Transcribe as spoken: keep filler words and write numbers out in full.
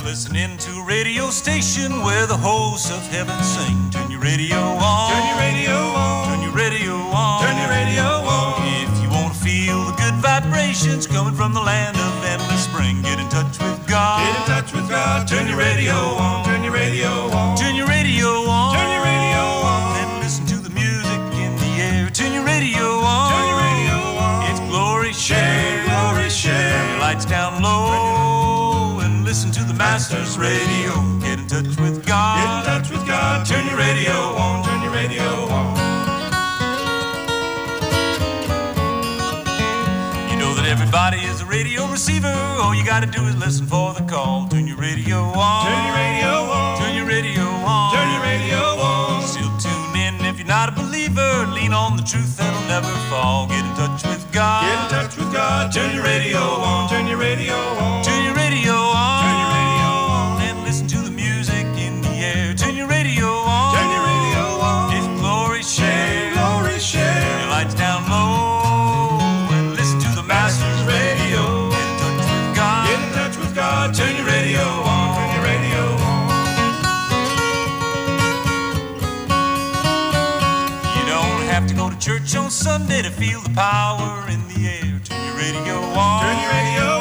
listening to a radio station where the hosts of heaven sing. Turn your radio on. Turn your radio on. Turn your radio on. Turn your radio on. If you want to feel the good vibrations coming from the land of endless spring, get in touch with God. Get in touch with God. Turn your radio on. Turn your radio on. Turn your radio on. Turn your radio on. Then listen to the music in the air. Turn your radio on. Turn your radio on. It's glory share. Share, glory share. Turn your lights down low and listen to the Master's radio. Get in touch with God. Get in touch with God. Turn your radio on. Turn your radio on. You know that everybody is a radio receiver. All you gotta do is listen for the call. Turn your radio on. Turn your radio on. Turn your radio on. Turn your radio on. Still tune in if you're not a believer. Lean on the truth that'll never fall. Get in touch with God. Get in touch with God. Turn your radio on. Turn your radio on. Turn your radio on. Turn your radio on. And listen to the music in the air. Turn your radio on. Turn your radio on. It's glory share. Glory Turn share. your lights down low and listen to the Master's radio. Get in touch with God. Get in touch with God. Turn your radio on. Turn your radio on. You don't have to go to church on Sunday to feel the power in the air. Turn your radio on. Turn your radio